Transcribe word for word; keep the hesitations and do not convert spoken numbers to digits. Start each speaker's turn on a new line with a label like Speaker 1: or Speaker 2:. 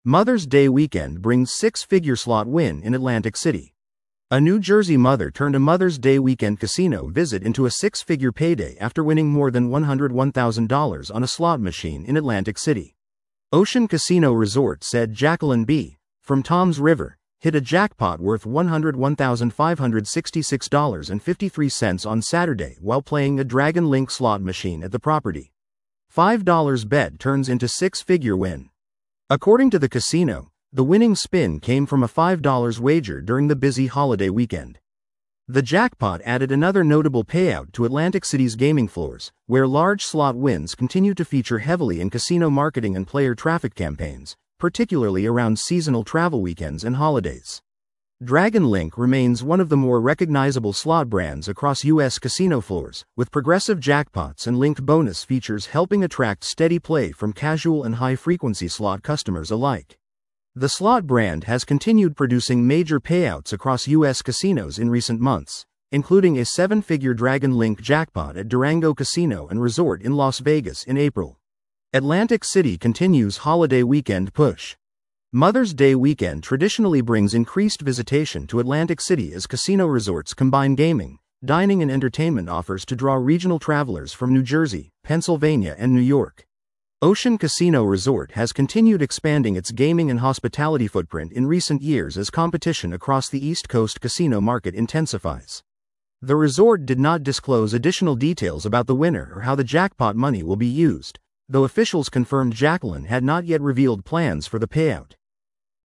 Speaker 1: Mother's Day weekend brings six-figure slot win in Atlantic City. A New Jersey mother turned a Mother's Day weekend casino visit into a six-figure payday after winning more than one hundred one thousand dollars on a slot machine in Atlantic City. Ocean Casino Resort said Jacqueline B., from Toms River, hit a jackpot worth one hundred one thousand five hundred sixty-six dollars and fifty-three cents on Saturday while playing a Dragon Link slot machine at the property. five dollar bet turns into six-figure win. According to the casino, the winning spin came from a five dollar wager during the busy holiday weekend. The jackpot added another notable payout to Atlantic City's gaming floors, where large slot wins continue to feature heavily in casino marketing and player traffic campaigns, particularly around seasonal travel weekends and holidays. Dragon Link remains one of the more recognizable slot brands across U S casino floors, with progressive jackpots and linked bonus features helping attract steady play from casual and high-frequency slot customers alike. The slot brand has continued producing major payouts across U S casinos in recent months, including a seven-figure Dragon Link jackpot at Durango Casino and Resort in Las Vegas in April. Atlantic City continues holiday weekend push. Mother's Day weekend traditionally brings increased visitation to Atlantic City as casino resorts combine gaming, dining and entertainment offers to draw regional travelers from New Jersey, Pennsylvania and New York. Ocean Casino Resort has continued expanding its gaming and hospitality footprint in recent years as competition across the East Coast casino market intensifies. The resort did not disclose additional details about the winner or how the jackpot money will be used, though officials confirmed Jacqueline had not yet revealed plans for the payout.